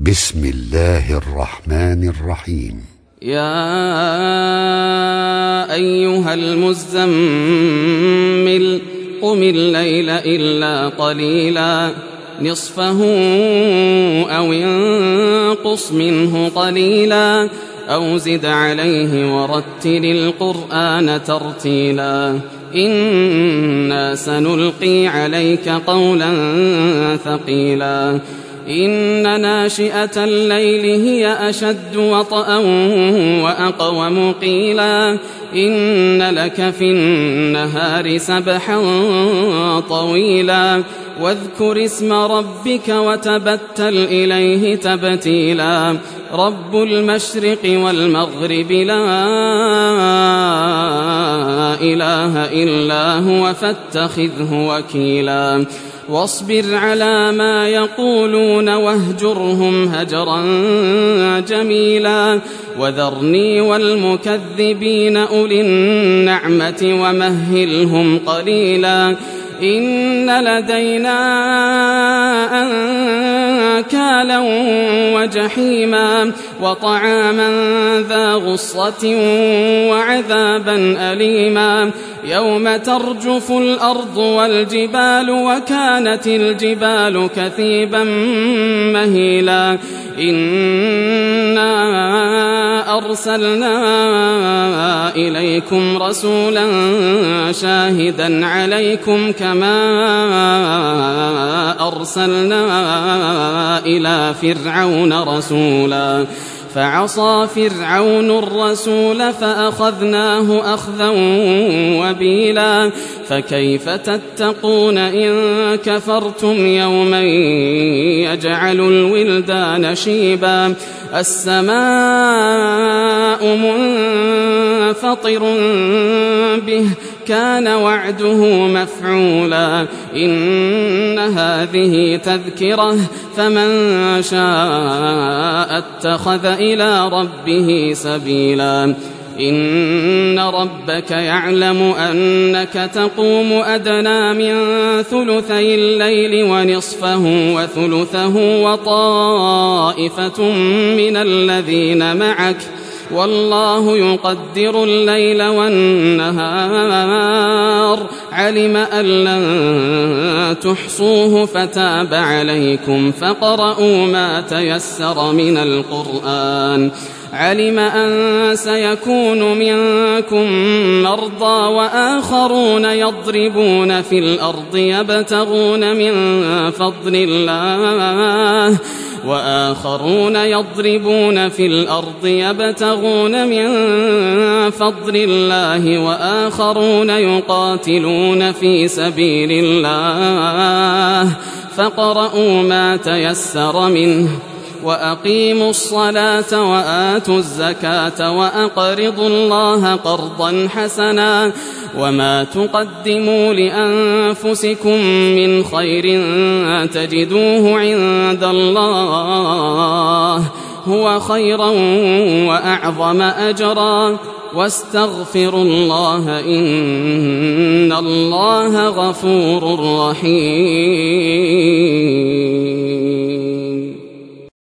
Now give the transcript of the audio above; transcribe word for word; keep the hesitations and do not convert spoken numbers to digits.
بسم الله الرحمن الرحيم. يا أيها المزمل قم الليل إلا قليلا نصفه أو انقص منه قليلا أو زد عليه ورتل القرآن ترتيلا إنا سنلقي عليك قولا ثقيلا إن ناشئة الليل هي أشد وطئا وأقوم قيلا إن لك في النهار سبحا طويلا واذكر اسم ربك وتبتل إليه تبتيلا رب المشرق والمغرب لا إله إلا هو فاتخذه وكيلا واصبر على ما يقولون واهجرهم هجرا جميلا وذرني والمكذبين أولي النعمة ومهلهم قليلا إن لدينا أنكالا وجحيما وطعاما ذا غصة وعذابا أليما يوم ترجف الأرض والجبال وكانت الجبال كثيبا مهيلا إنا أرسلنا إليكم رسولا شاهدا عليكم كما أرسلنا إلى فرعون رسولا فعصى فرعون الرسول فأخذناه أخذا وبيلا فكيف تتقون إن كفرتم يوما يجعل الولدان شيبا السماء منفطر به كان وعده مفعولا إن هذه تذكرة فمن شاء اتخذ إلى ربه سبيلا إن ربك يعلم أنك تقوم أدنى من ثلثي الليل ونصفه وثلثه وطائفة من الذين معك والله يقدر الليل والنهار علم أن لن تحصوه فتاب عليكم فقرؤوا ما تيسر من القرآن علم أن سيكون منكم مرضى وآخرون يضربون في الأرض يبتغون من فضل الله وآخرون يضربون في الأرض يبتغون من فضل الله وآخرون يقاتلون في سبيل الله فاقرؤوا ما تيسر منه وأقيموا الصلاة وآتوا الزكاة وأقرضوا الله قرضا حسنا وما تقدموا لأنفسكم من خير تجدوه عند الله هو خيرا وأعظم أجرا واستغفروا الله إن الله غفور رحيم.